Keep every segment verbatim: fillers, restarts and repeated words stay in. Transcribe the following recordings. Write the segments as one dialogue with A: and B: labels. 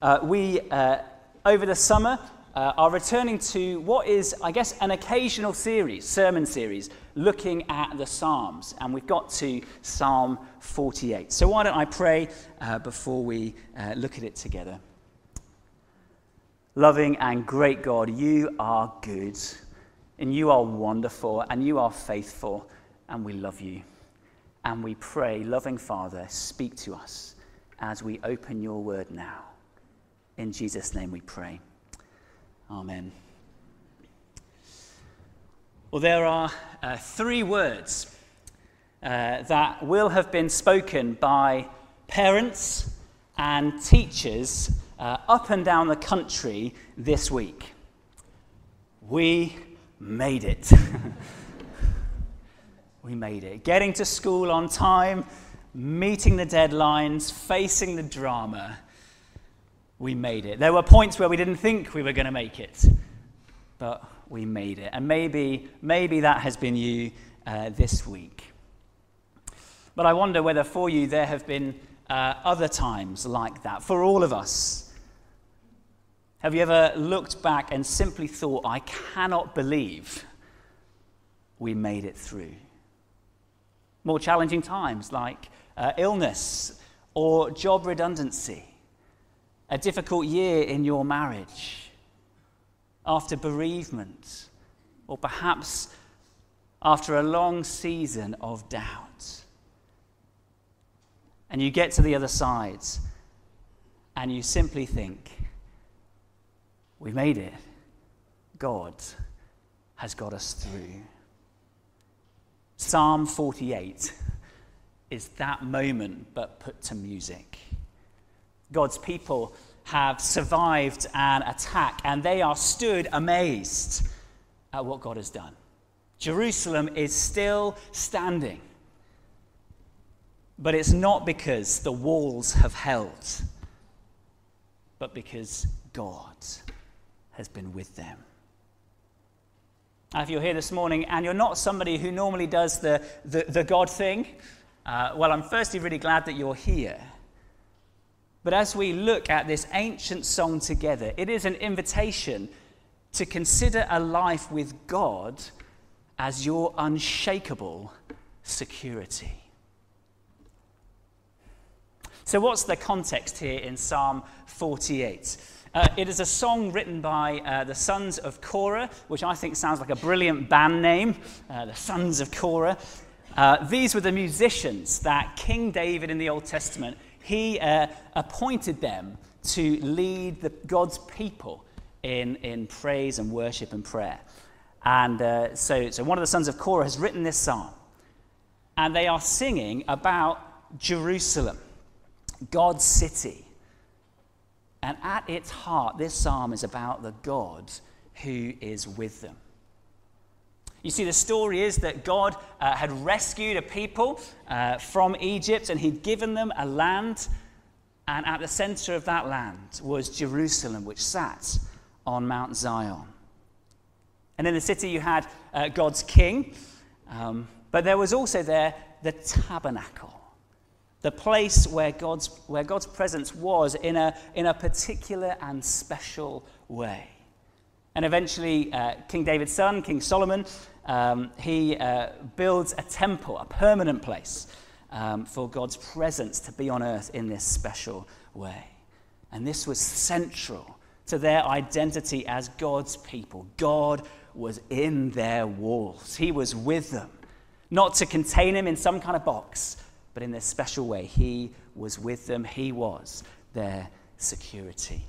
A: Uh, we, uh, over the summer, uh, are returning to what is, I guess, an occasional series, sermon series, looking at the Psalms. And we've got to Psalm forty-eight. So why don't I pray uh, before we uh, look at it together? Loving and great God, you are good, and you are wonderful, and you are faithful, and we love you. And we pray, loving Father, speak to us as we open your word now. In Jesus' name we pray. Amen. Well, there are uh, three words uh, that will have been spoken by parents and teachers uh, up and down the country this week. We made it. We made it. Getting to school on time, meeting the deadlines, facing the drama. We made it. There were points where we didn't think we were going to make it, but we made it. And maybe, maybe that has been you uh, this week. But I wonder whether for you there have been uh, other times like that, for all of us. Have you ever looked back and simply thought, I cannot believe we made it through? More challenging times like uh, illness or job redundancy. A difficult year in your marriage, after bereavement, or perhaps after a long season of doubt. And you get to the other side, and you simply think, we made it. God has got us through. Psalm forty-eight is that moment, but put to music. God's people have survived an attack, and they are stood amazed at what God has done. Jerusalem is still standing, but it's not because the walls have held, but because God has been with them. Now, if you're here this morning and you're not somebody who normally does the, the, the God thing, uh, well, I'm firstly really glad that you're here. But as we look at this ancient song together, it is an invitation to consider a life with God as your unshakable security. So what's the context here in Psalm forty-eight? Uh, it is a song written by uh, the Sons of Korah, which I think sounds like a brilliant band name, uh, the Sons of Korah. Uh, these were the musicians that King David in the Old Testament He uh, appointed them to lead the, God's people in, in praise and worship and prayer. And uh, so, so one of the sons of Korah has written this psalm. And they are singing about Jerusalem, God's city. And at its heart, this psalm is about the God who is with them. You see, the story is that God uh, had rescued a people uh, from Egypt, and he'd given them a land, and at the center of that land was Jerusalem, which sat on Mount Zion. And in the city you had uh, God's king, um, but there was also there the tabernacle, the place where God's, where God's presence was in a, in a particular and special way. And eventually, uh, King David's son, King Solomon, um, he uh, builds a temple, a permanent place um, for God's presence to be on earth in this special way. And this was central to their identity as God's people. God was in their walls. He was with them, not to contain him in some kind of box, but in this special way. He was with them. He was their security.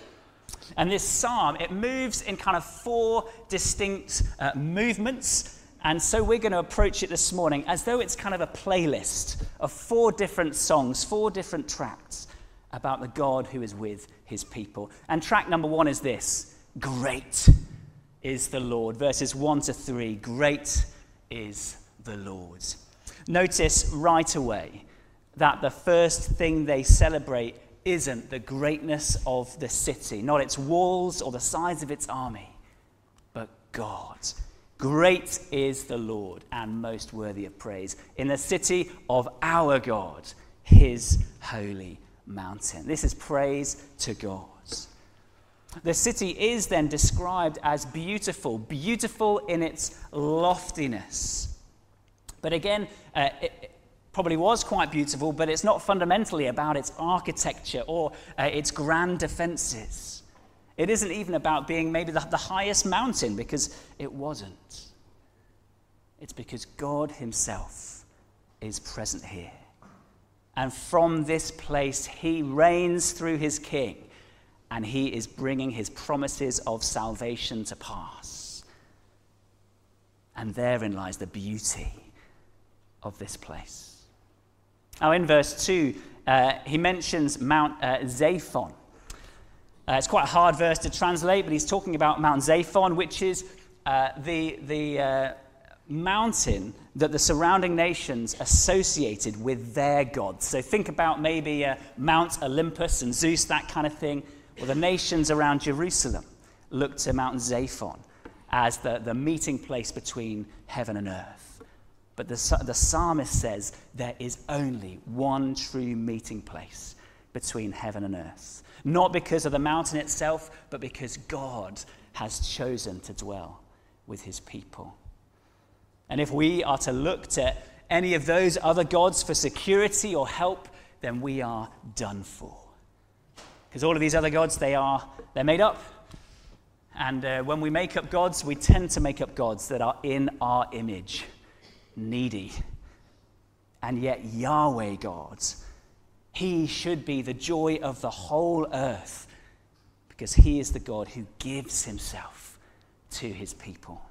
A: And this psalm, it moves in kind of four distinct uh, movements. And so we're going to approach it this morning as though it's kind of a playlist of four different songs, four different tracks about the God who is with his people. And track number one is this: Great is the Lord. Verses one to three, great is the Lord. Notice right away that the first thing they celebrate isn't the greatness of the city, not its walls or the size of its army, but God. Great is the Lord and most worthy of praise in the city of our God, his holy mountain. This is praise to God. The city is then described as beautiful, beautiful in its loftiness. But again, uh, it, it probably was quite beautiful, but it's not fundamentally about its architecture or uh, its grand defenses. It isn't even about being maybe the, the highest mountain, because it wasn't. It's because God himself is present here. And from this place, he reigns through his king, and he is bringing his promises of salvation to pass. And therein lies the beauty of this place. Now, in verse two, uh, he mentions Mount uh, Zaphon. Uh, it's quite a hard verse to translate, but he's talking about Mount Zaphon, which is uh, the, the uh, mountain that the surrounding nations associated with their gods. So think about maybe uh, Mount Olympus and Zeus, that kind of thing. Well, the nations around Jerusalem looked to Mount Zaphon as the, the meeting place between heaven and earth. But the, the psalmist says there is only one true meeting place between heaven and earth. Not because of the mountain itself, but because God has chosen to dwell with his people. And if we are to look to any of those other gods for security or help, then we are done for. Because all of these other gods, they are, they're made up. And uh, when we make up gods, we tend to make up gods that are in our image, needy. And yet Yahweh God, he should be the joy of the whole earth, because he is the God who gives himself to his people.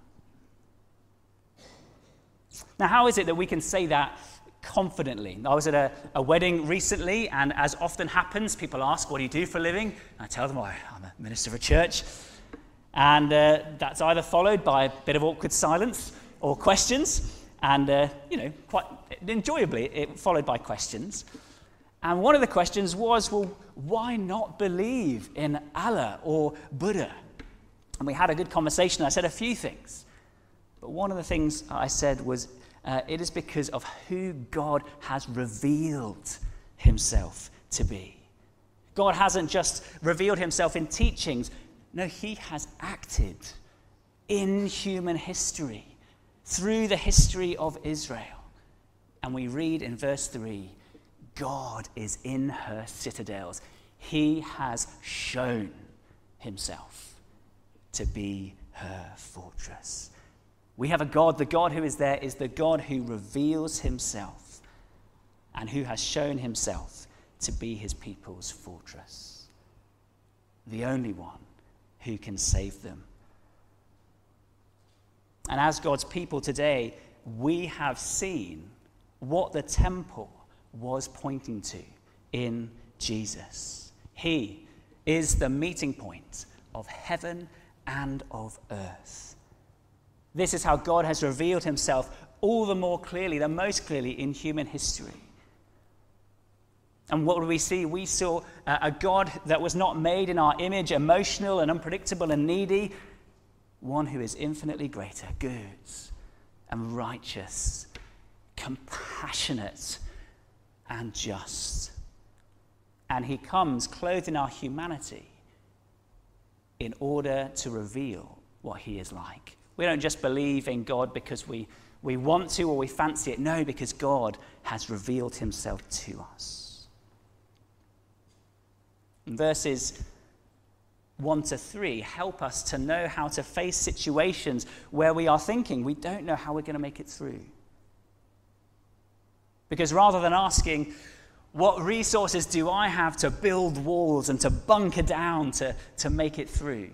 A: Now, how is it that we can say that confidently? I was at a, a wedding recently, and as often happens, people ask, what do you do for a living? And I tell them, well, I'm a minister of a church. And uh, that's either followed by a bit of awkward silence or questions, and, uh, you know, quite enjoyably, it followed by questions. And one of the questions was, well, why not believe in Allah or Buddha? And we had a good conversation. I said a few things. But one of the things I said was, uh, it is because of who God has revealed himself to be. God hasn't just revealed himself in teachings. No, he has acted in human history, through the history of Israel. And we read in verse three, God is in her citadels. He has shown himself to be her fortress. We have a God, the God who is there is the God who reveals himself and who has shown himself to be his people's fortress. The only one who can save them. And as God's people today, we have seen what the temple was pointing to in Jesus. He is the meeting point of heaven and of earth. This is how God has revealed himself all the more clearly, the most clearly in human history. And what did we see? We saw a God that was not made in our image, emotional and unpredictable and needy, one who is infinitely greater, good and righteous, compassionate and just. And he comes clothed in our humanity in order to reveal what he is like. We don't just believe in God because we, we want to or we fancy it. No, because God has revealed himself to us. And verses one to three help us to know how to face situations where we are thinking we don't know how we're going to make it through. Because rather than asking, what resources do I have to build walls and to bunker down to, to make it through?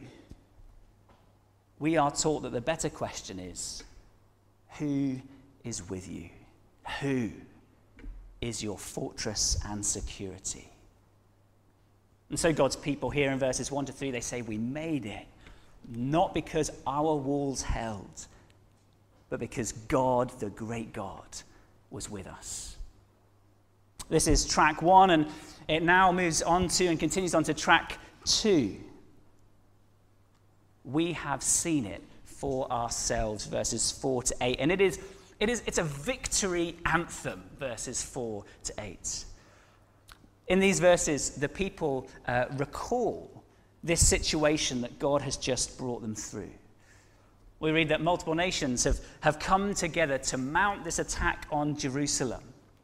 A: We are taught that the better question is, who is with you? Who is your fortress and security? And so God's people here in verses one to three, they say, we made it, not because our walls held, but because God, the great God, was with us. This is track one, and it now moves on to and continues on to track two. We have seen it for ourselves, verses four to eight. And it is, it is, it's a victory anthem, verses four to eight. In these verses, the people uh, recall this situation that God has just brought them through. We read that multiple nations have, have come together to mount this attack on Jerusalem.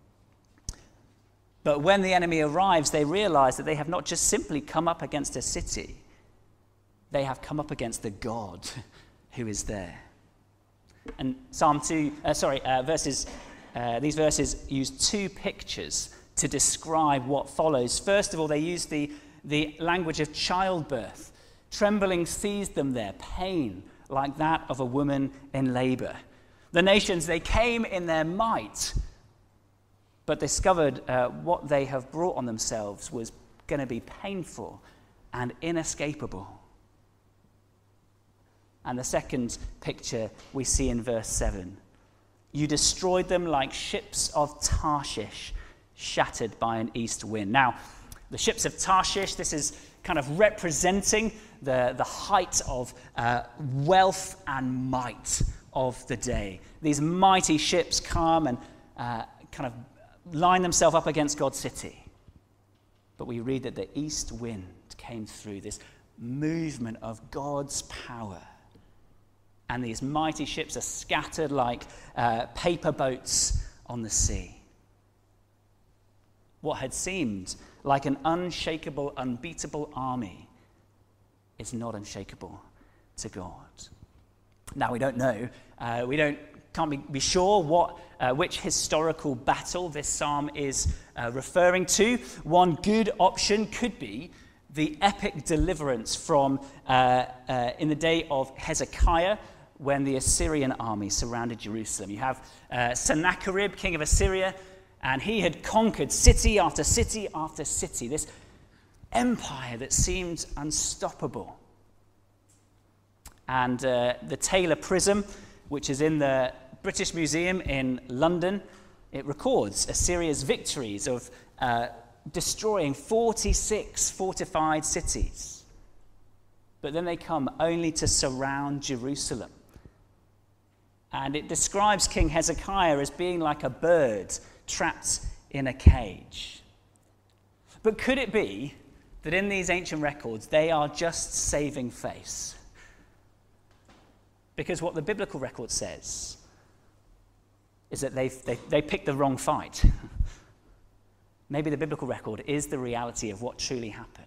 A: But when the enemy arrives, they realize that they have not just simply come up against a city, they have come up against the God who is there. And Psalm two, uh, sorry, uh, verses, uh, these verses use two pictures to describe what follows. First of all, they use the, the language of childbirth. Trembling seized them there, pain like that of a woman in labor. The nations, they came in their might, but discovered uh, what they have brought on themselves was going to be painful and inescapable. And the second picture we see in verse seven. You destroyed them like ships of Tarshish, shattered by an east wind. Now, the ships of Tarshish, this is kind of representing the, the height of uh, wealth and might of the day. These mighty ships come and uh, kind of line themselves up against God's city. But we read that the east wind came through, this movement of God's power. And these mighty ships are scattered like uh, paper boats on the sea. What had seemed like an unshakable, unbeatable army is not unshakable to God. Now, we don't know. Uh, we don't can't be, be sure what uh, which historical battle this psalm is uh, referring to. One good option could be the epic deliverance from uh, uh, in the day of Hezekiah, when the Assyrian army surrounded Jerusalem. You have uh, Sennacherib, king of Assyria, and he had conquered city after city after city, this empire that seemed unstoppable. And uh, the Taylor Prism, which is in the British Museum in London, it records Assyria's victories of uh, destroying forty-six fortified cities. But then they come only to surround Jerusalem. And it describes King Hezekiah as being like a bird trapped in a cage. But could it be that in these ancient records, they are just saving face? Because what the biblical record says is that they've, they, they picked the wrong fight. Maybe the biblical record is the reality of what truly happened.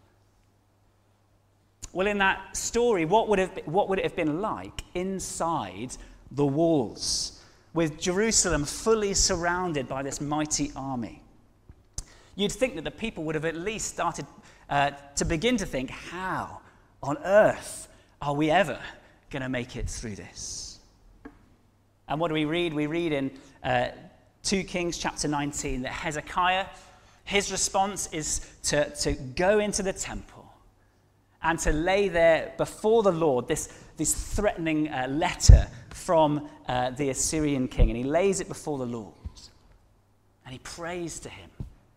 A: Well, in that story, what would, have been, what would it have been like inside the walls, with Jerusalem fully surrounded by this mighty army? You'd think that the people would have at least started uh, to begin to think, how on earth are we ever going to make it through this? And what do we read? We read in uh, Second Kings chapter nineteen that Hezekiah, his response is to, to go into the temple and to lay there before the Lord this, this threatening uh, letter from uh, the Assyrian king. And he lays it before the Lord. And he prays to him.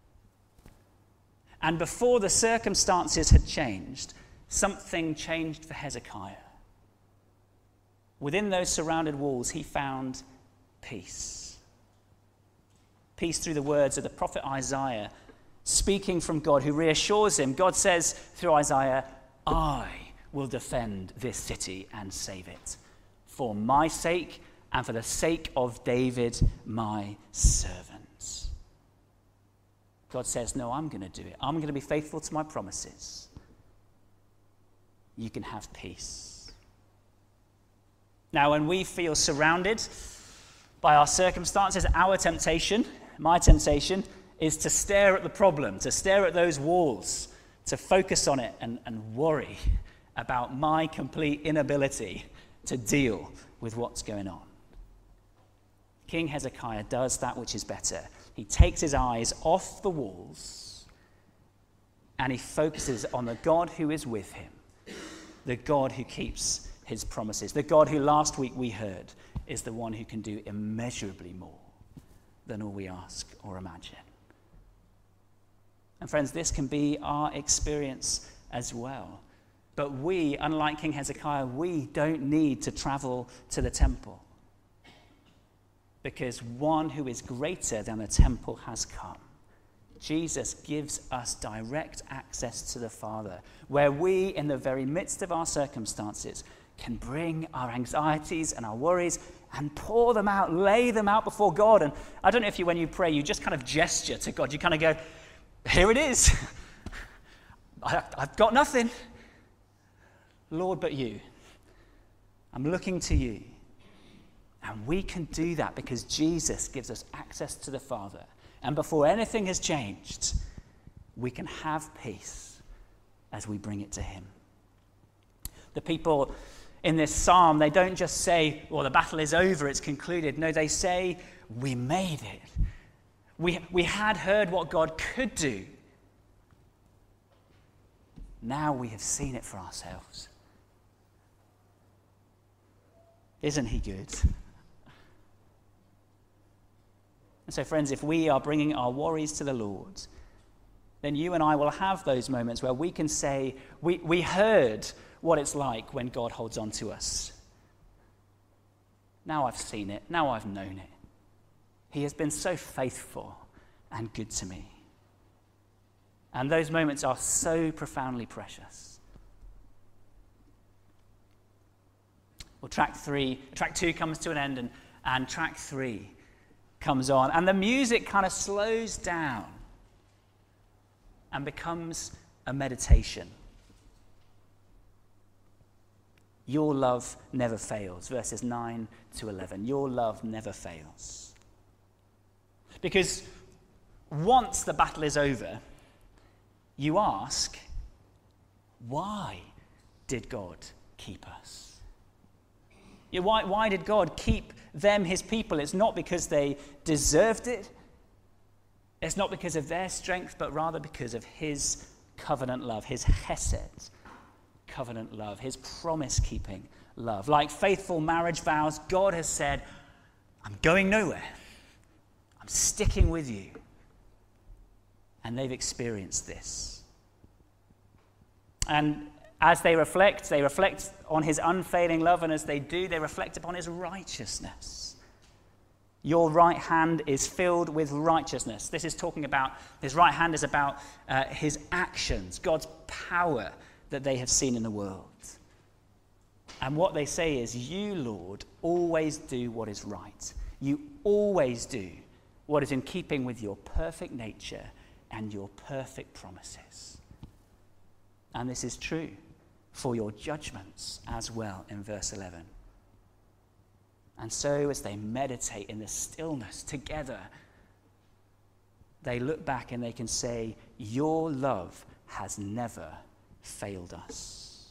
A: And before the circumstances had changed, something changed for Hezekiah. Within those surrounded walls, he found peace. Peace through the words of the prophet Isaiah, speaking from God, who reassures him. God says through Isaiah, I will defend this city and save it, for my sake and for the sake of David, my servant. God says, no, I'm going to do it. I'm going to be faithful to my promises. You can have peace. Now, when we feel surrounded by our circumstances, our temptation, my temptation, is to stare at the problem, to stare at those walls, to focus on it and, and worry about my complete inability to deal with what's going on. King Hezekiah does that which is better. He takes his eyes off the walls and he focuses on the God who is with him, the God who keeps his promises, the God who last week we heard is the one who can do immeasurably more than all we ask or imagine. And friends, this can be our experience as well. But we, unlike King Hezekiah, we don't need to travel to the temple, because one who is greater than the temple has come. Jesus gives us direct access to the Father, where we, in the very midst of our circumstances, can bring our anxieties and our worries and pour them out, lay them out before God. And I don't know if you, when you pray, you just kind of gesture to God. You kind of go, here it is. I, I've got nothing. Lord, but you. I'm looking to you. And we can do that because Jesus gives us access to the Father. And before anything has changed, we can have peace as we bring it to him. The people in this psalm, they don't just say, well, the battle is over, it's concluded. No, they say, we made it. We, we had heard what God could do. Now we have seen it for ourselves. Isn't he good? And so, friends, if we are bringing our worries to the Lord, then you and I will have those moments where we can say, we, we heard what it's like when God holds on to us. Now I've seen it. Now I've known it. He has been so faithful and good to me. And those moments are so profoundly precious. Well, track three, track two comes to an end, and, and track three comes on. And the music kind of slows down and becomes a meditation. Your love never fails, verses nine to eleven. Your love never fails. Because once the battle is over, you ask, why did God keep us? Yeah, why, why did God keep them, his people? It's not because they deserved it. It's not because of their strength, but rather because of his covenant love, his hesed covenant love, his promise-keeping love. Like faithful marriage vows, God has said, I'm going nowhere. I'm sticking with you. And they've experienced this. And as they reflect, they reflect on his unfailing love, and as they do, they reflect upon his righteousness. Your right hand is filled with righteousness. This is talking about, his right hand is about uh, his actions, God's power that they have seen in the world. And what they say is, you, Lord, always do what is right. You always do what is in keeping with your perfect nature and your perfect promises. And this is true for your judgments as well in verse eleven. And so as they meditate in the stillness together, they look back and they can say, your love has never failed us.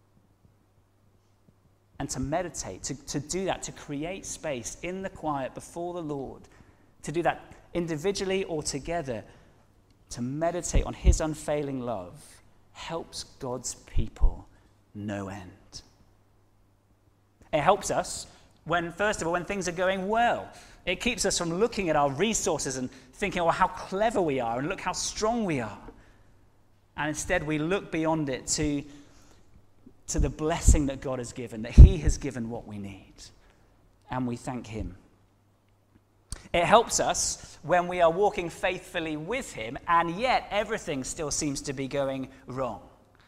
A: And to meditate, to, to do that, to create space in the quiet before the Lord, to do that individually or together, to meditate on his unfailing love, helps God's people no end. It helps us when, first of all, when things are going well. It keeps us from looking at our resources and thinking, oh, how clever we are, and look how strong we are. And instead we look beyond it to, to the blessing that God has given, that he has given what we need. And we thank him. It helps us when we are walking faithfully with him, and yet everything still seems to be going wrong.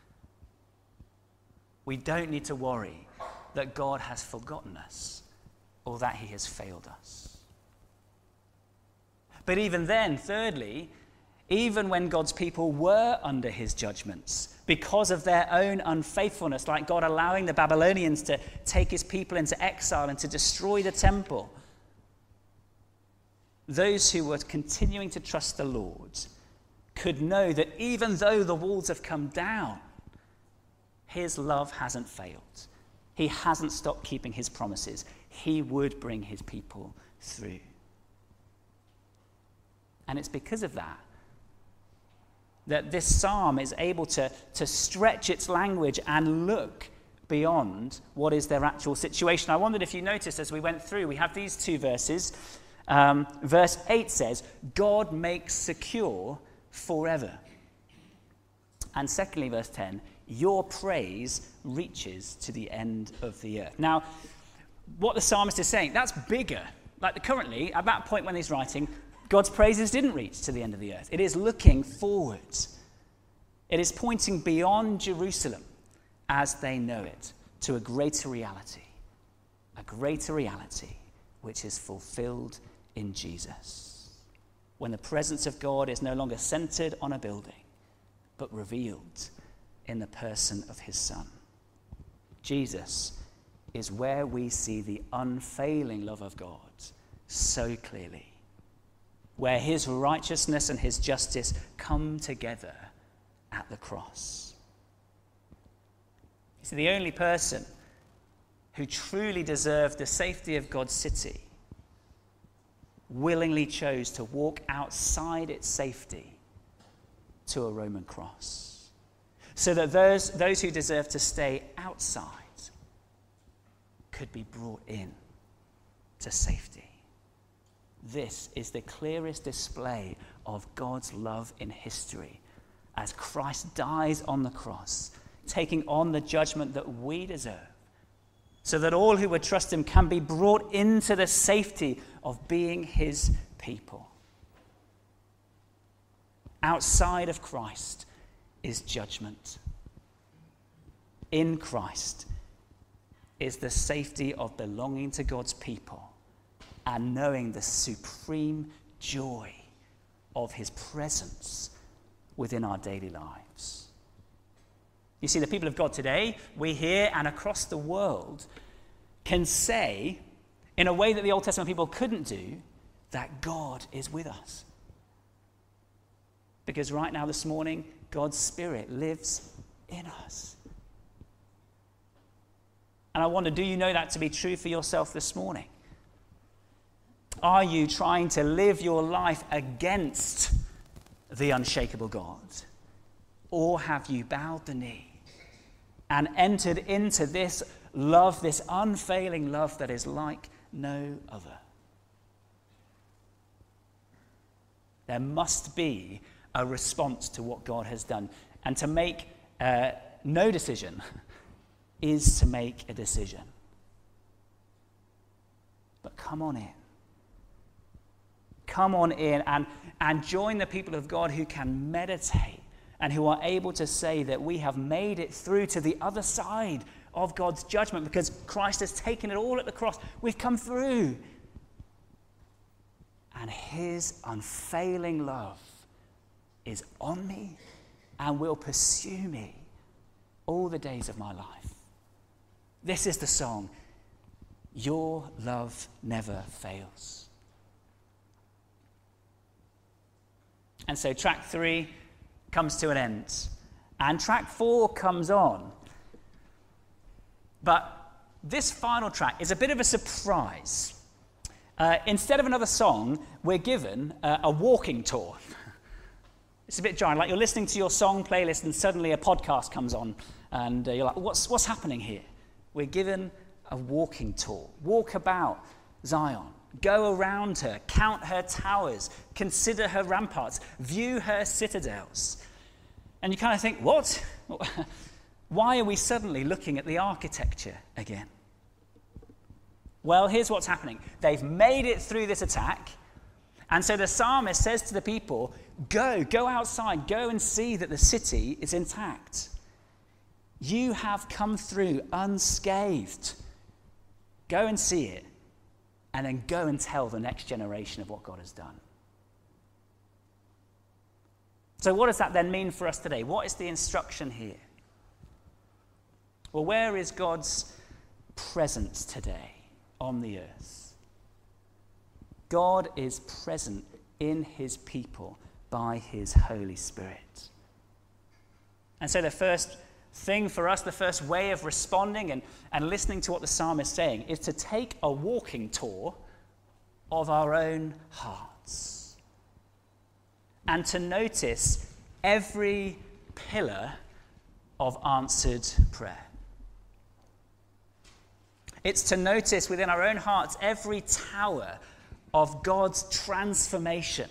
A: We don't need to worry that God has forgotten us or that he has failed us. But even then, thirdly, even when God's people were under his judgments, because of their own unfaithfulness, like God allowing the Babylonians to take his people into exile and to destroy the temple, those who were continuing to trust the Lord could know that even though the walls have come down, his love hasn't failed. He hasn't stopped keeping his promises. He would bring his people through. And it's because of that that this psalm is able to, to stretch its language and look beyond what is their actual situation. I wondered if you noticed as we went through, we have these two verses. Um, verse eight says, God makes secure forever. And secondly, verse ten, your praise reaches to the end of the earth. Now, what the psalmist is saying, that's bigger. Like currently, at that point when he's writing, God's praises didn't reach to the end of the earth. It is looking forward. It is pointing beyond Jerusalem as they know it to a greater reality, a greater reality which is fulfilled in Jesus, when the presence of God is no longer centered on a building, but revealed in the person of his Son. Jesus is where we see the unfailing love of God so clearly, where his righteousness and his justice come together at the cross. You see, the only person who truly deserved the safety of God's city willingly chose to walk outside its safety to a Roman cross, so that those, those who deserve to stay outside could be brought in to safety. This is the clearest display of God's love in history, as Christ dies on the cross, taking on the judgment that we deserve, so that all who would trust him can be brought into the safety of being his people. Outside of Christ is judgment. In Christ is the safety of belonging to God's people and knowing the supreme joy of his presence within our daily lives. You see, the people of God today, we here and across the world, can say, in a way that the Old Testament people couldn't do, that God is with us. Because right now, this morning, God's Spirit lives in us. And I wonder, do you know that to be true for yourself this morning? Are you trying to live your life against the unshakable God? Or have you bowed the knee and entered into this love, this unfailing love that is like no other? There must be a response to what God has done. And to make uh, no decision is to make a decision. But come on in. Come on in and, and join the people of God who can meditate and who are able to say that we have made it through to the other side of God's judgment because Christ has taken it all at the cross. We've come through. And his unfailing love is on me and will pursue me all the days of my life. This is the song, Your Love Never Fails. And so track three comes to an end. And track four comes on. But this final track is a bit of a surprise. Uh, instead of another song, we're given uh, a walking tour. It's a bit jarring, like you're listening to your song playlist and suddenly a podcast comes on and uh, you're like, what's, what's happening here? We're given a walking tour. Walk about Zion. Go around her. Count her towers. Consider her ramparts. View her citadels. And you kind of think, what? Why are we suddenly looking at the architecture again? Well, here's what's happening. They've made it through this attack. And so the psalmist says to the people, go, go outside, go and see that the city is intact. You have come through unscathed. Go and see it, and then go and tell the next generation of what God has done. So what does that then mean for us today? What is the instruction here? Well, where is God's presence today on the earth? God is present in his people by his Holy Spirit. And so the first thing for us, the first way of responding and, and listening to what the psalmist is saying is to take a walking tour of our own hearts and to notice every pillar of answered prayer. It's to notice within our own hearts every tower of God's transformation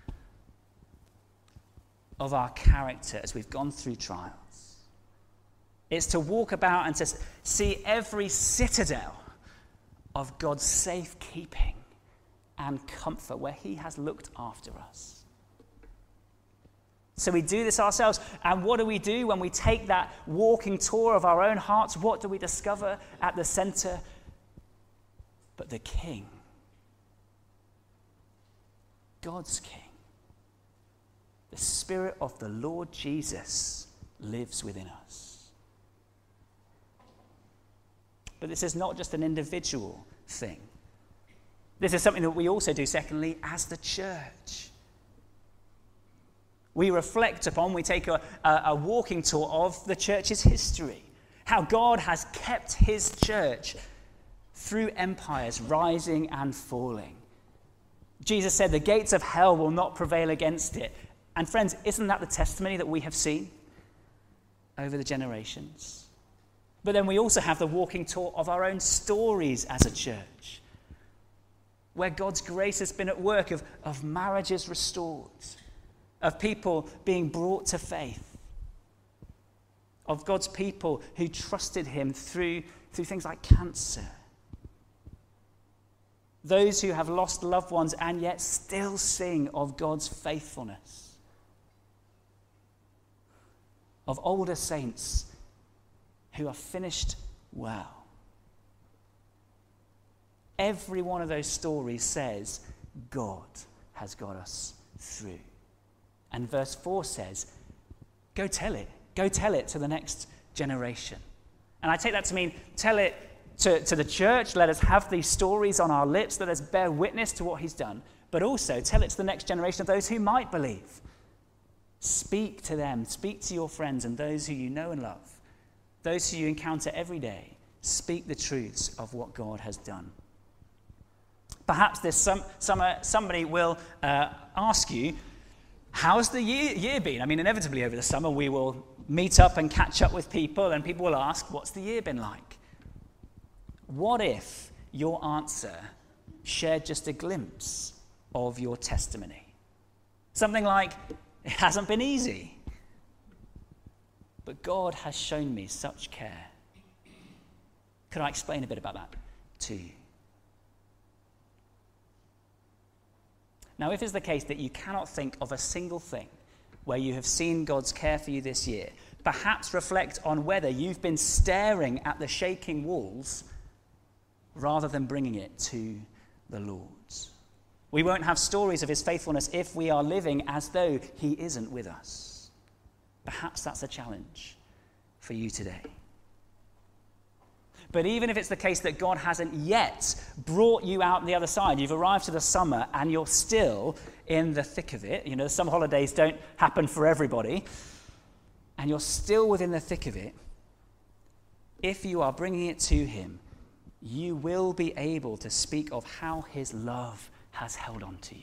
A: of our character as we've gone through trials. It's to walk about and to see every citadel of God's safekeeping and comfort, where he has looked after us. So we do this ourselves. And what do we do when we take that walking tour of our own hearts? What do we discover at the center? But the King. God's King. The Spirit of the Lord Jesus lives within us. But this is not just an individual thing. This is something that we also do, secondly, as the church. We reflect upon, we take a, a, a walking tour of the church's history. How God has kept his church through empires rising and falling. Jesus said the gates of hell will not prevail against it. And friends, isn't that the testimony that we have seen over the generations? But then we also have the walking tour of our own stories as a church, where God's grace has been at work, of, of marriages restored, of people being brought to faith, of God's people who trusted him through, through things like cancer. Those who have lost loved ones and yet still sing of God's faithfulness. Of older saints who are finished well. Every one of those stories says God has got us through. And verse four says, go tell it. Go tell it to the next generation. And I take that to mean tell it to, to the church. Let us have these stories on our lips. Let us bear witness to what he's done. But also tell it to the next generation of those who might believe. Speak to them. Speak to your friends and those who you know and love. Those who you encounter every day. Speak the truths of what God has done. Perhaps this some, summer somebody will uh, ask you, how's the year, year been? I mean, inevitably over the summer we will meet up and catch up with people, and people will ask, what's the year been like? What if your answer shared just a glimpse of your testimony? Something like, it hasn't been easy, but God has shown me such care. Could I explain a bit about that to you? Now, if it's the case that you cannot think of a single thing where you have seen God's care for you this year, perhaps reflect on whether you've been staring at the shaking walls rather than bringing it to the Lord. We won't have stories of his faithfulness if we are living as though he isn't with us. Perhaps that's a challenge for you today. But even if it's the case that God hasn't yet brought you out the other side, you've arrived to the summer and you're still in the thick of it. You know, some holidays don't happen for everybody. And you're still within the thick of it. If you are bringing it to him, you will be able to speak of how his love has held on to you.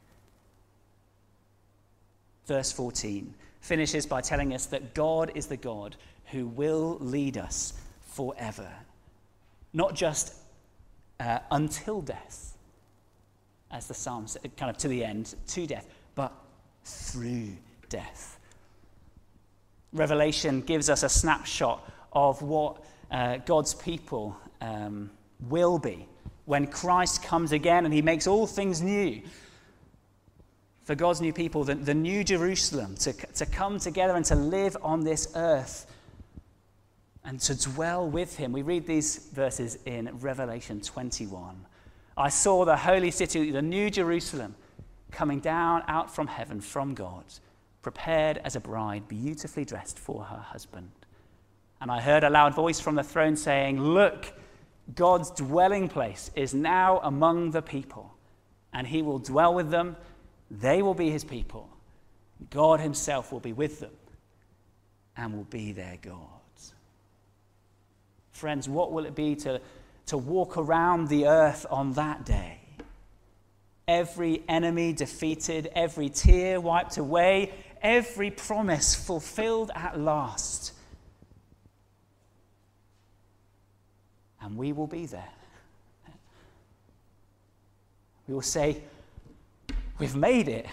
A: Verse fourteen finishes by telling us that God is the God who will lead us forever. Not just uh, until death, as the Psalm says, kind of to the end, to death, but through death. Revelation gives us a snapshot of what uh, God's people um, will be when Christ comes again and he makes all things new. For God's new people, the, the new Jerusalem, to, to come together and to live on this earth and to dwell with him. We read these verses in Revelation twenty-one. I saw the holy city, the new Jerusalem, coming down out from heaven from God, prepared as a bride, beautifully dressed for her husband. And I heard a loud voice from the throne saying, look, God's dwelling place is now among the people, and he will dwell with them. They will be his people. God himself will be with them and will be their God. Friends, what will it be to, to walk around the earth on that day? Every enemy defeated, every tear wiped away, every promise fulfilled at last. And we will be there. We will say, we've made it.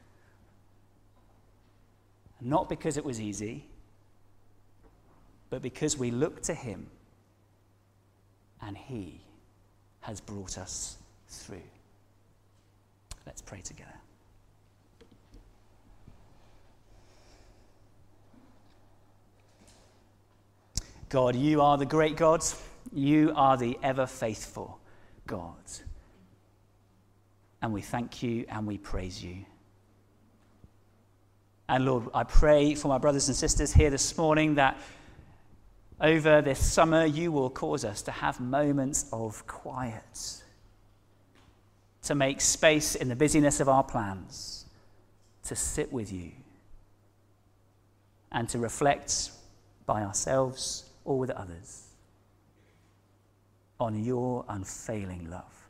A: Not because it was easy, but because we look to him and he has brought us through. Let's pray together. God, you are the great God. You are the ever-faithful God. And we thank you and we praise you. And Lord, I pray for my brothers and sisters here this morning that over this summer you will cause us to have moments of quiet, to make space in the busyness of our plans, to sit with you, and to reflect by ourselves or with others on your unfailing love.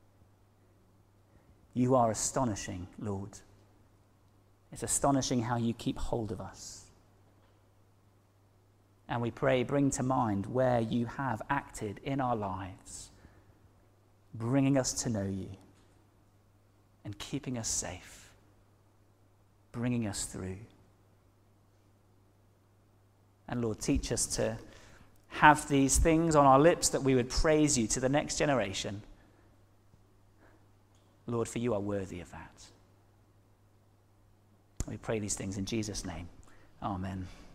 A: You are astonishing, Lord. It's astonishing how you keep hold of us. And we pray, bring to mind where you have acted in our lives, bringing us to know you and keeping us safe, bringing us through. And Lord, teach us to have these things on our lips that we would praise you to the next generation. Lord, for you are worthy of that. We pray these things in Jesus' name. Amen.